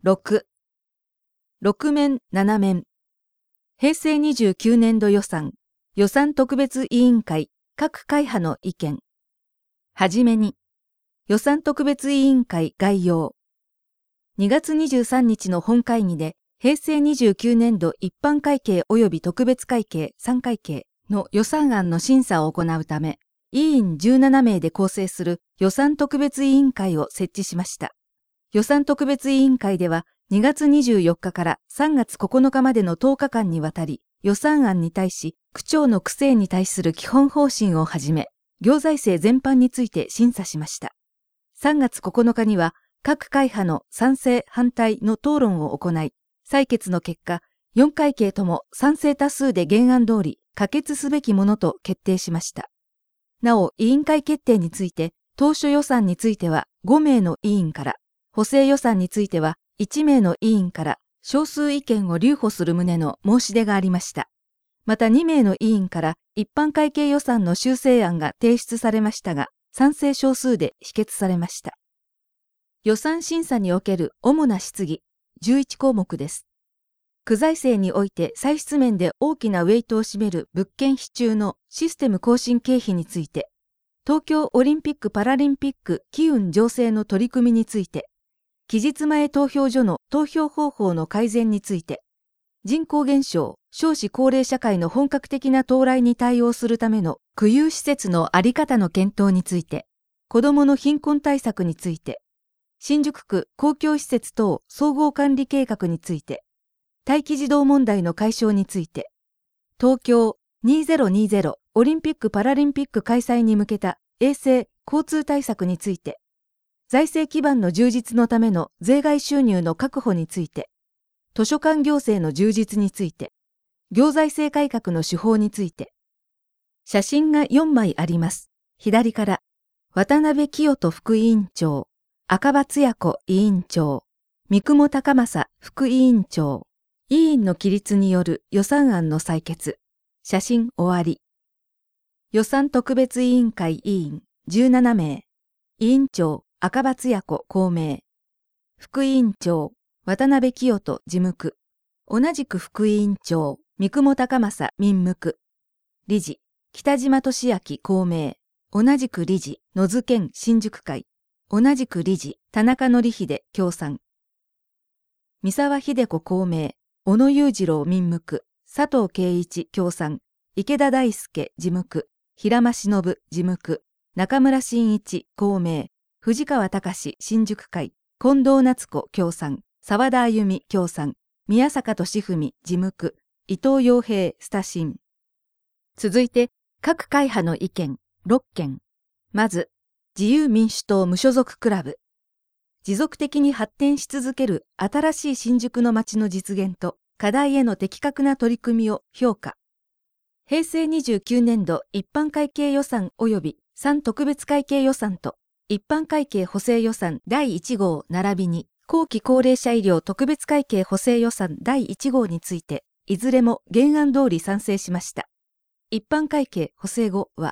6、6面7面。平成29年度予算特別委員会各会派の意見。はじめに、予算特別委員会概要。2月23日の本会議で、平成29年度一般会計及び特別会計3会計の予算案の審査を行うため、委員17名で構成する予算特別委員会を設置しました。予算特別委員会では、2月24日から3月9日までの10日間にわたり、予算案に対し、区長の区政に対する基本方針をはじめ、行財政全般について審査しました。3月9日には、各会派の賛成反対の討論を行い、採決の結果、4会計とも賛成多数で原案通り可決すべきものと決定しました。なお、委員会決定について、当初予算については5名の委員から、補正予算については1名の委員から少数意見を留保する旨の申し出がありました。また2名の委員から一般会計予算の修正案が提出されましたが、賛成少数で否決されました。予算審査における主な質疑11項目です。区財政において歳出面で大きなウェイトを占める物件費中のシステム更新経費について、東京オリンピック・パラリンピック機運醸成の取り組みについて、期日前投票所の投票方法の改善について、人口減少、少子高齢社会の本格的な到来に対応するための区有施設の在り方の検討について、子どもの貧困対策について、新宿区公共施設等総合管理計画について、待機児童問題の解消について、東京2020オリンピック・パラリンピック開催に向けた衛生・交通対策について、財政基盤の充実のための税外収入の確保について、図書館行政の充実について、行財政改革の手法について。写真が4枚あります。左から、渡辺清人副委員長、赤羽つや子委員長、三雲高正副委員長、委員の起立による予算案の採決。写真終わり。予算特別委員会委員17名。委員長、赤羽つや子公明。副委員長、渡辺清人事務区。同じく副委員長、三雲高正民務区。理事、北島俊明公明。同じく理事、野津健新宿会。同じく理事、田中則秀共産。三沢秀子公明。小野裕次郎民務区。佐藤圭一共産。池田大輔事務区。平間忍事務区。中村真一公明。藤川隆新宿会。近藤夏子共産。沢田歩美共産。宮坂俊文事務区。伊藤洋平スタシン。続いて、各会派の意見6件。まず、自由民主党無所属クラブ。持続的に発展し続ける新しい新宿の街の実現と課題への的確な取り組みを評価。平成29年度一般会計予算及び3特別会計予算と一般会計補正予算第1号並びに後期高齢者医療特別会計補正予算第1号についていずれも原案通り賛成しました。一般会計補正後は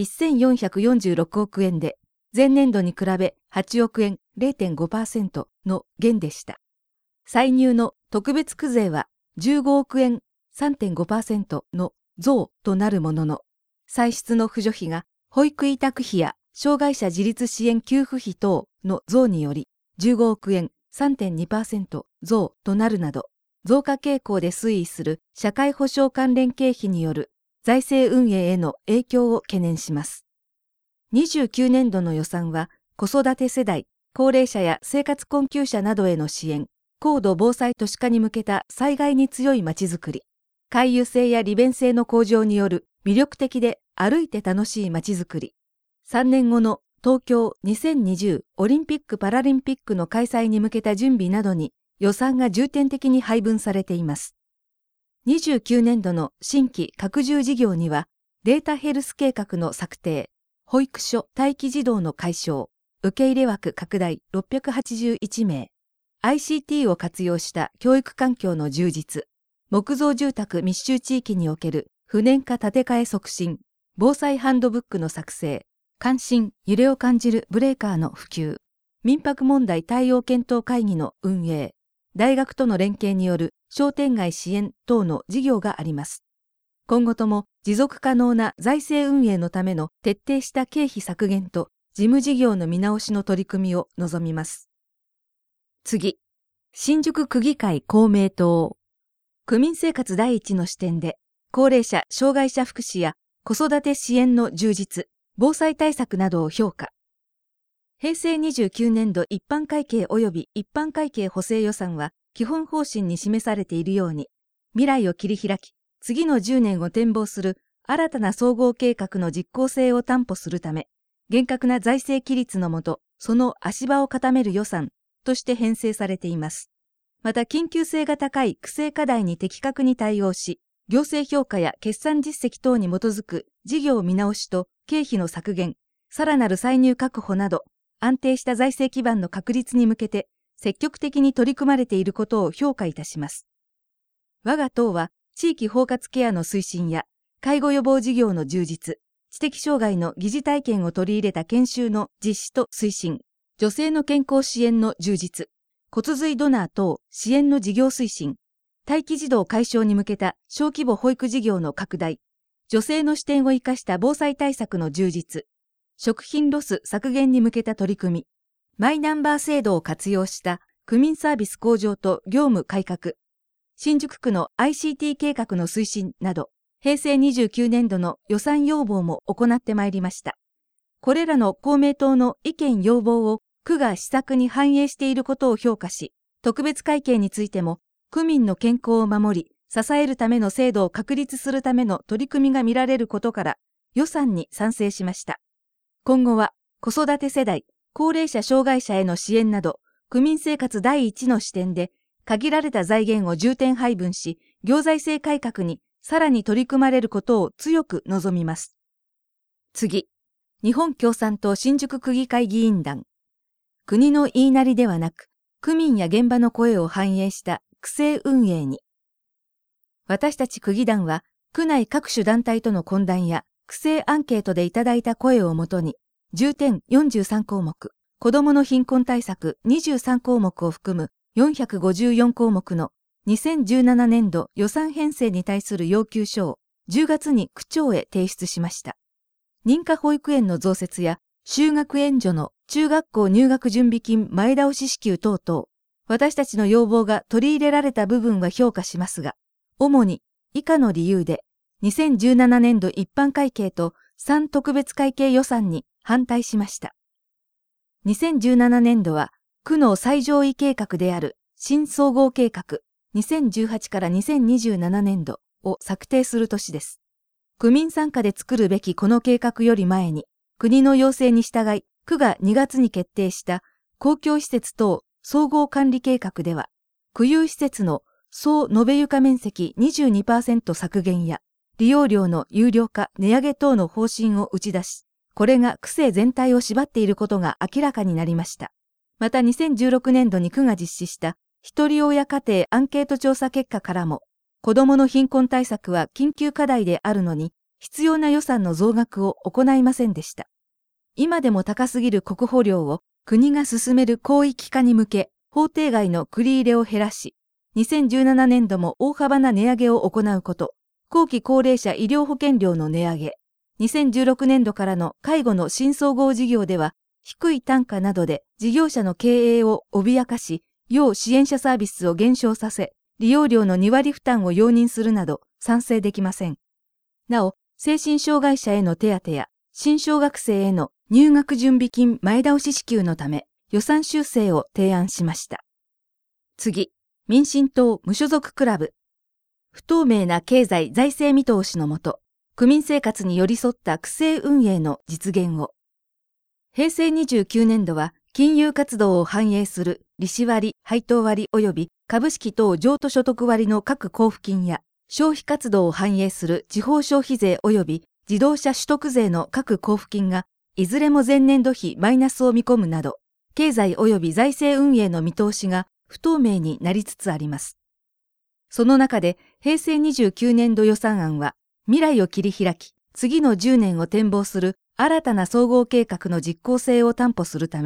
1446億円で前年度に比べ8億円 0.5% の減でした。歳入の特別区税は15億円 3.5% の増となるものの、歳出の扶助費が保育委託費や障害者自立支援給付費等の増により15億円 3.2% 増となるなど、増加傾向で推移する社会保障関連経費による財政運営への影響を懸念します。29年度の予算は子育て世代、高齢者や生活困窮者などへの支援、高度防災都市化に向けた災害に強いまちづくり、回遊性や利便性の向上による魅力的で歩いて楽しいまちづくり、3年後の東京2020オリンピック・パラリンピックの開催に向けた準備などに予算が重点的に配分されています。29年度の新規拡充事業には、データヘルス計画の策定、保育所待機児童の解消、受け入れ枠拡大681名、ICT を活用した教育環境の充実、木造住宅密集地域における不燃化建て替え促進、防災ハンドブックの作成、関心・揺れを感じるブレーカーの普及、民泊問題対応検討会議の運営、 大学との連携による商店街支援等の事業があります。今後とも持続可能な財政運営のための徹底した経費削減と事務事業の見直しの取り組みを望みます。次、新宿区議会公明党。区民生活第一の視点で、高齢者・障害者福祉や子育て支援の充実、防災対策などを評価。平成29年度一般会計及び一般会計補正予算は基本方針に示されているように、未来を切り開き、次の10年を展望する新たな総合計画の実効性を担保するため、厳格な財政規律のもと、その足場を固める予算として編成されています。また緊急性が高い区政課題に的確に対応し、行政評価や決算実績等に基づく事業見直しと経費の削減、さらなる歳入確保など、安定した財政基盤の確立に向けて積極的に取り組まれていることを評価いたします。我が党は地域包括ケアの推進や介護予防事業の充実、知的障害の疑似体験を取り入れた研修の実施と推進、女性の健康支援の充実、骨髄ドナー等支援の事業推進、待機児童解消に向けた小規模保育事業の拡大、女性の視点を生かした防災対策の充実、食品ロス削減に向けた取り組み、マイナンバー制度を活用した区民サービス向上と業務改革、新宿区の ICT 計画の推進など、平成29年度の予算要望も行ってまいりました。これらの公明党の意見要望を区が施策に反映していることを評価し、特別会計についても、区民の健康を守り、支えるための制度を確立するための取り組みが見られることから、予算に賛成しました。今後は、子育て世代、高齢者障害者への支援など、区民生活第一の視点で、限られた財源を重点配分し、行財政改革にさらに取り組まれることを強く望みます。次、日本共産党新宿区議会議員団。国の言いなりではなく、区民や現場の声を反映した区政運営に。私たち区議団は、区内各種団体との懇談や、区政アンケートでいただいた声をもとに、重点43項目、子どもの貧困対策23項目を含む454項目の2017年度予算編成に対する要求書を10月に区長へ提出しました。認可保育園の増設や就学援助の中学校入学準備金前倒し支給等々、私たちの要望が取り入れられた部分は評価しますが、主に以下の理由で、2017年度一般会計と3特別会計予算に反対しました。2017年度は、区の最上位計画である新総合計画2018から2027年度を策定する年です。区民参加で作るべきこの計画より前に、国の要請に従い、区が2月に決定した公共施設等総合管理計画では、区有施設の総延べ床面積 22% 削減や、利用料の有料化、値上げ等の方針を打ち出し、これが区政全体を縛っていることが明らかになりました。また2016年度に区が実施した一人親家庭アンケート調査結果からも、子どもの貧困対策は緊急課題であるのに、必要な予算の増額を行いませんでした。今でも高すぎる国保料を国が進める広域化に向け、法定外の繰り入れを減らし、2017年度も大幅な値上げを行うこと、後期高齢者医療保険料の値上げ、2016年度からの介護の新総合事業では、低い単価などで事業者の経営を脅かし、要支援者サービスを減少させ、利用料の2割負担を容認するなど賛成できません。なお、精神障害者への手当や、新小学生への入学準備金前倒し支給のため、予算修正を提案しました。次、民進党無所属クラブ。不透明な経済財政見通しのもと、区民生活に寄り添った区政運営の実現を。平成29年度は、金融活動を反映する利子割、配当割及び株式等譲渡所得割の各交付金や、消費活動を反映する地方消費税及び自動車取得税の各交付金が、いずれも前年度比マイナスを見込むなど、経済及び財政運営の見通しが不透明になりつつあります。その中で、平成29年度予算案は、未来を切り開き、次の10年を展望する新たな総合計画の実効性を担保するため、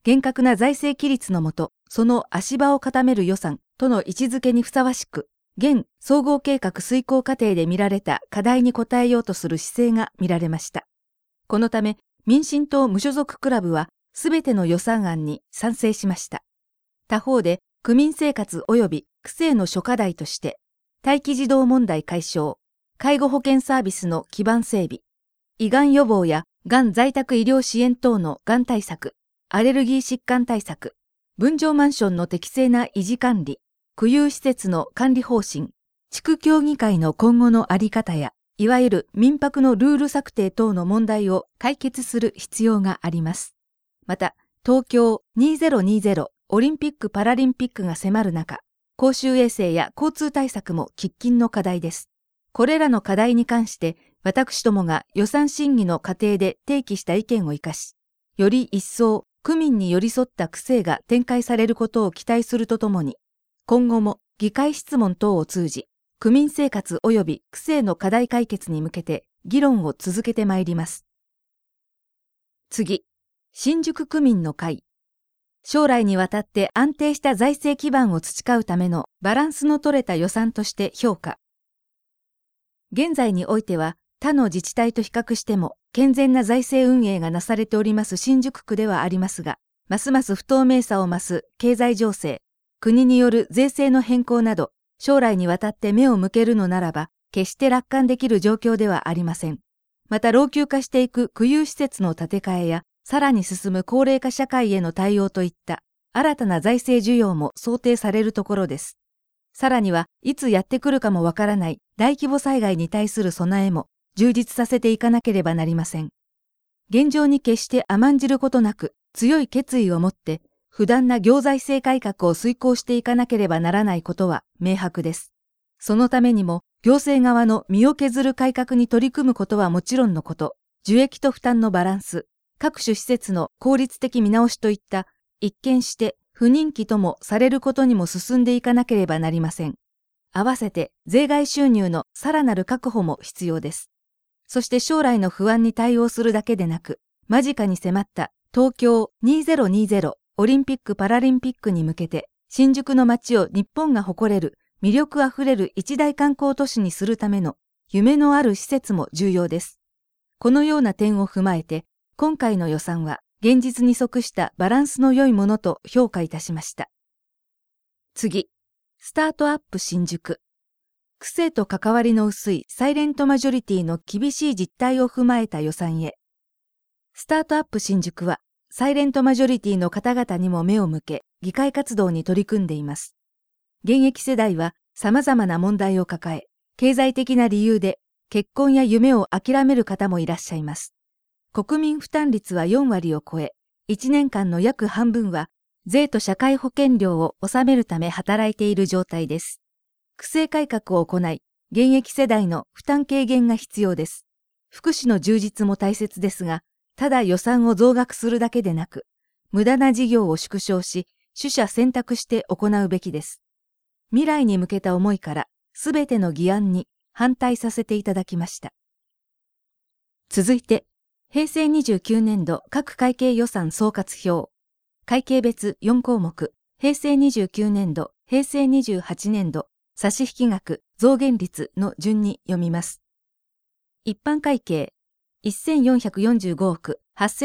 厳格な財政規律のもと、その足場を固める予算との位置づけにふさわしく、現総合計画遂行過程で見られた課題に応えようとする姿勢が見られました。このため、民進党無所属クラブは、すべての予算案に賛成しました。他方で、区民生活及び区政の諸課題として、待機児童問題解消、介護保険サービスの基盤整備、胃がん予防やがん在宅医療支援等のがん対策、アレルギー疾患対策、分譲マンションの適正な維持管理、区有施設の管理方針、地区協議会の今後の在り方や、いわゆる民泊のルール策定等の問題を解決する必要があります。また、東京2020オリンピック・パラリンピックが迫る中、公衆衛生や交通対策も喫緊の課題です。これらの課題に関して、私どもが予算審議の過程で提起した意見を生かし、より一層区民に寄り添った区政が展開されることを期待するとともに、今後も議会質問等を通じ、区民生活及び区政の課題解決に向けて議論を続けてまいります。次、新宿区民の会。将来にわたって安定した財政基盤を培うためのバランスの取れた予算として評価。現在においては他の自治体と比較しても健全な財政運営がなされております新宿区ではありますが、ますます不透明さを増す経済情勢、国による税制の変更など、将来にわたって目を向けるのならば、決して楽観できる状況ではありません。また老朽化していく区有施設の建て替えや、さらに進む高齢化社会への対応といった新たな財政需要も想定されるところです。さらにはいつやってくるかもわからない大規模災害に対する備えも充実させていかなければなりません。現状に決して甘んじることなく強い決意を持って不断な行財政改革を遂行していかなければならないことは明白です。そのためにも行政側の身を削る改革に取り組むことはもちろんのこと、受益と負担のバランス、各種施設の効率的見直しといった一見して不人気ともされることにも進んでいかなければなりません。合わせて税外収入のさらなる確保も必要です。そして将来の不安に対応するだけでなく、間近に迫った東京2020オリンピック・パラリンピックに向けて、新宿の街を日本が誇れる魅力あふれる一大観光都市にするための夢のある施設も重要です。このような点を踏まえて、今回の予算は現実に即したバランスの良いものと評価いたしました。次、スタートアップ新宿。区政と関わりの薄いサイレントマジョリティの厳しい実態を踏まえた予算へ。スタートアップ新宿は、サイレントマジョリティの方々にも目を向け、議会活動に取り組んでいます。現役世代は様々な問題を抱え、経済的な理由で結婚や夢を諦める方もいらっしゃいます。国民負担率は4割を超え、1年間の約半分は税と社会保険料を納めるため働いている状態です。区政改革を行い、現役世代の負担軽減が必要です。福祉の充実も大切ですが、ただ予算を増額するだけでなく、無駄な事業を縮小し、取捨選択して行うべきです。未来に向けた思いから、すべての議案に反対させていただきました。続いて、平成29年度各会計予算総括表。会計別4項目、平成29年度、平成28年度、差引額、増減率の順に読みます。一般会計、1445億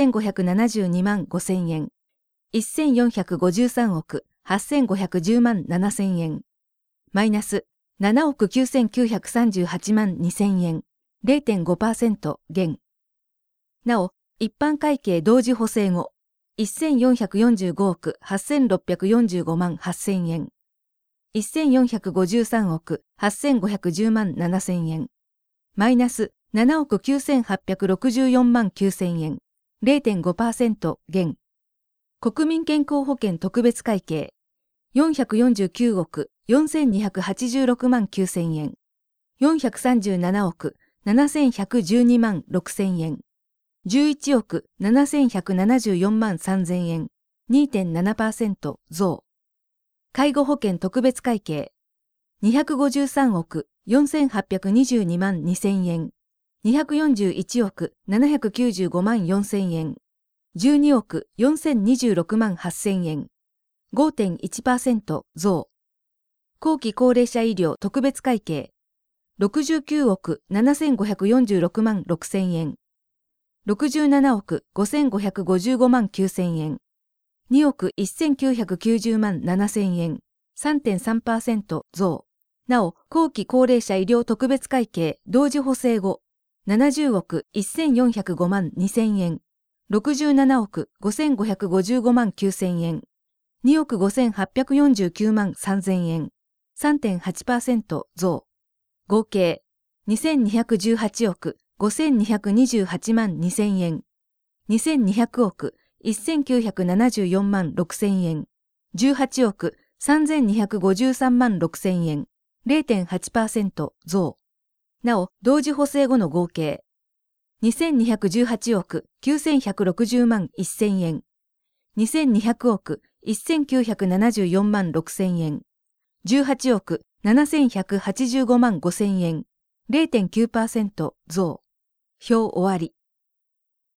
8572万5000円。1453億8510万7000円。マイナス7億9938万2000円。0.5% 減。なお、一般会計同時補正後、1445億8645万8000円。1453億8510万7000円。マイナス7億9864万9000円。0.5% 減。国民健康保険特別会計。449億4286万9000円。437億7112万6000円。11億7174万3000円。2.7% 増。介護保険特別会計。253億4822万2000円。241億795万4000円。 12億4026万8000円。5.1% 増。後期高齢者医療特別会計。69億7546万6000円。67億5555万9000円。2億1990万7000円。3.3% 増。なお、後期高齢者医療特別会計同時補正後、70億1405万2000円。67億5555万9000円。2億5849万3000円。3.8% 増。合計2218億5228万2000円。2200億1974万6000円。18億3253万6000円。0.8% 増。なお、同時補正後の合計。2218億9160万1000円。2200億1974万6000円。18億7185万5000円。0.9% 増。表終わり。